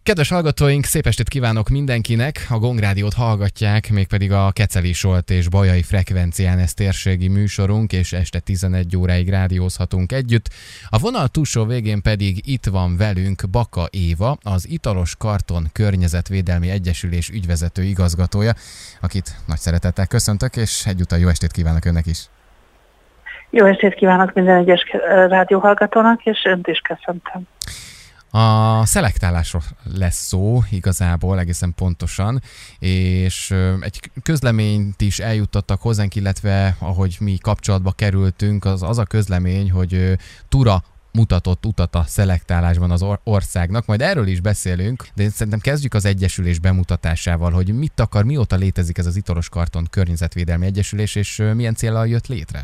Kedves hallgatóink, szép estét kívánok mindenkinek! A Gong Rádiót hallgatják, mégpedig a Keceli Zsolt és Bajai frekvencián, ez térségi műsorunk, és este 11 óráig rádiózhatunk együtt. A vonal túlsó végén pedig itt van velünk Baka Éva, az Italos Karton Környezetvédelmi Egyesülés ügyvezető igazgatója, akit nagy szeretettel köszöntök, és egyúttal jó estét kívánok önnek is! Jó estét kívánok minden egyes rádióhallgatónak, és önt is köszöntöm. A szelektálásról lesz szó igazából egészen pontosan, és egy közleményt is eljuttattak hozzánk, illetve ahogy mi kapcsolatba kerültünk, az a közlemény, hogy Tura mutatott utat a szelektálásban az országnak, majd erről is beszélünk, de szerintem kezdjük az egyesülés bemutatásával, hogy mit akar, mióta létezik ez az Italos Karton Környezetvédelmi Egyesülés, és milyen céllal jött létre?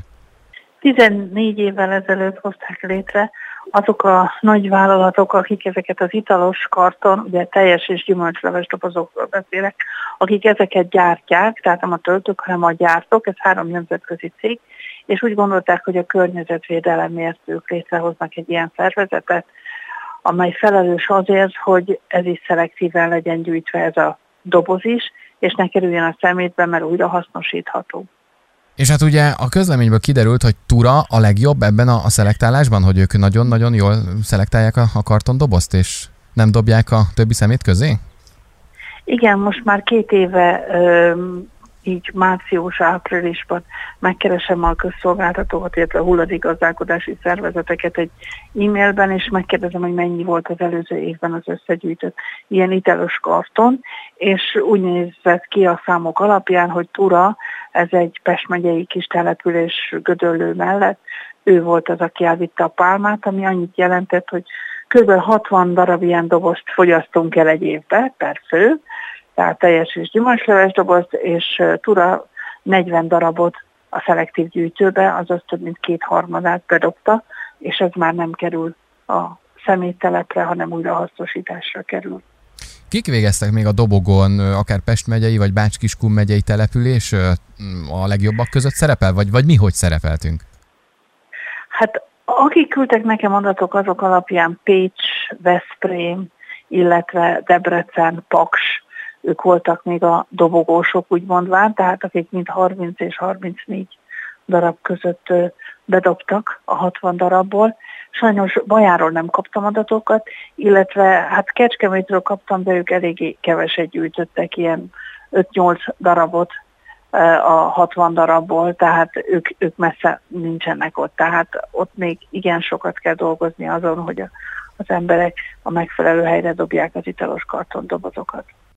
14 évvel ezelőtt hozták létre azok a nagy vállalatok, akik ezeket az italos karton, ugye teljes és gyümölcsleves dobozokról beszélek, akik ezeket gyártják, tehát nem a töltők, hanem a gyártók, ez 3 nemzetközi cég, és úgy gondolták, hogy a környezetvédelemért ők létrehoznak egy ilyen szervezetet, amely felelős azért, hogy ez is szelektíven legyen gyűjtve ez a doboz is, és ne kerüljön a szemétbe, mert újra hasznosítható. És hát ugye a közleményből kiderült, hogy Tura a legjobb ebben a szelektálásban, hogy ők nagyon-nagyon jól szelektálják a kartondobozt, és nem dobják a többi szemét közé? Igen, most már 2 éve így március-áprilisban megkeresem a közszolgáltatókat, illetve a hulladékgazdálkodási szervezeteket egy e-mailben, és megkérdezem, hogy mennyi volt az előző évben az összegyűjtött ilyen italos karton, és úgy nézett ki a számok alapján, hogy Tura, ez egy Pest megyei kis település Gödöllő mellett, ő volt az, aki elvitte a pálmát, ami annyit jelentett, hogy kb. 60 darab ilyen dobozt fogyasztunk el egy évbe per fő, tehát teljes és gyümölcsleves dobozt, és Tura 40 darabot a szelektív gyűjtőbe, azaz több mint 2/3 bedobta, és ez már nem kerül a szeméttelepre, hanem újrahasznosításra kerül. Kik végeztek még a dobogon, akár Pest megyei vagy Bács-Kiskun megyei település a legjobbak között szerepel, vagy mi hogy szerepeltünk? Hát akik küldtek nekem adatok, azok alapján Pécs, Veszprém, illetve Debrecen, Paks, ők voltak még a dobogósok, úgy mondván, tehát akik mind 30 és 34 darab között bedobtak a 60 darabból. Sajnos Bajáról nem kaptam adatokat, illetve hát Kecskemétről kaptam, de ők eléggé keveset gyűjtöttek, ilyen 5-8 darabot a 60 darabból, tehát ők messze nincsenek ott, tehát ott még igen sokat kell dolgozni azon, hogy az emberek a megfelelő helyre dobják az italos kartondobozokat.